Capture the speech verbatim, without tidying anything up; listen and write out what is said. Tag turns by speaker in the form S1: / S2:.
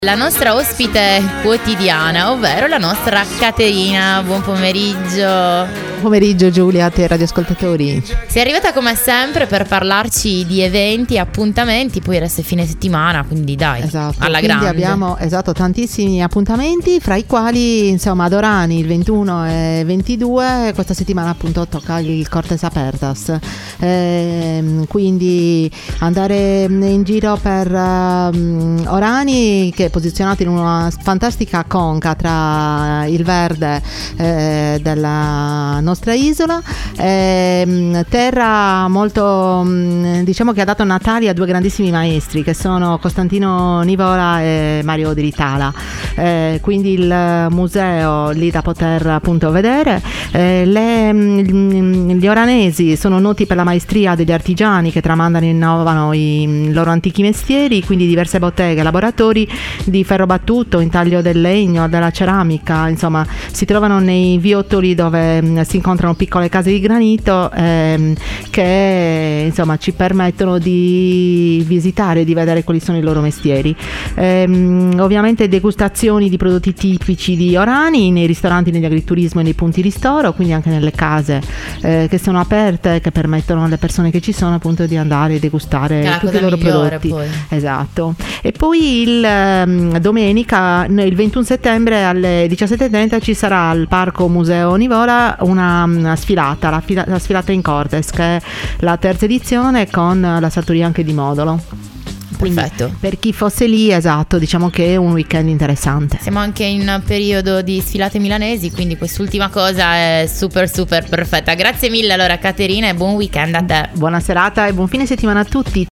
S1: La nostra ospite quotidiana, ovvero la nostra Caterina. Buon pomeriggio.
S2: Buon pomeriggio Giulia, a te radioascoltatori.
S1: Sei arrivata come sempre per parlarci di eventi, appuntamenti, poi resta fine settimana, quindi dai,
S2: esatto,
S1: alla
S2: quindi
S1: grande.
S2: abbiamo esatto tantissimi appuntamenti, fra i quali insomma ad Orani il ventuno e ventidue, questa settimana appunto tocca il Cortes Apertas, eh, quindi andare in giro per um, Orani, che è posizionato in una fantastica conca tra il verde eh, della nostra isola, eh, terra molto, diciamo, che ha dato natali a due grandissimi maestri che sono Costantino Nivola e Mario Di Ritala, eh, quindi il museo lì da poter appunto vedere. Eh, le, gli oranesi sono noti per la maestria degli artigiani che tramandano e innovano i loro antichi mestieri, quindi diverse botteghe, laboratori di ferro battuto, intaglio del legno, della ceramica, insomma si trovano nei viottoli dove si incontrano piccole case di granito ehm, che insomma ci permettono di visitare, di vedere quali sono i loro mestieri. Ehm, ovviamente degustazioni di prodotti tipici di Orani nei ristoranti, negli agriturismo e nei punti ristoro, quindi anche nelle case eh, che sono aperte, che permettono alle persone che ci sono appunto di andare a degustare tutti i loro prodotti. Poi. Esatto. E poi il um, domenica, il ventuno settembre alle diciassette e trenta ci sarà al Parco Museo Nivola una, una sfilata, la, fila, la sfilata in Cortes, che è la terza edizione con la sartoria anche di Modolo. Quindi,
S1: perfetto.
S2: Per chi fosse lì, esatto, diciamo che è un weekend interessante.
S1: Siamo anche in un periodo di sfilate milanesi, quindi quest'ultima cosa è super super perfetta. Grazie mille allora Caterina e buon weekend a te.
S2: Buona serata e buon fine settimana a tutti.